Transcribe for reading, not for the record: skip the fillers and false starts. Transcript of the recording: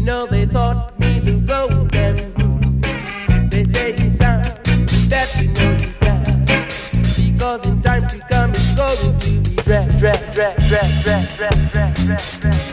know they thought me the golden rule. They say you sound that we know you sound, because in time to come it's going to be drag.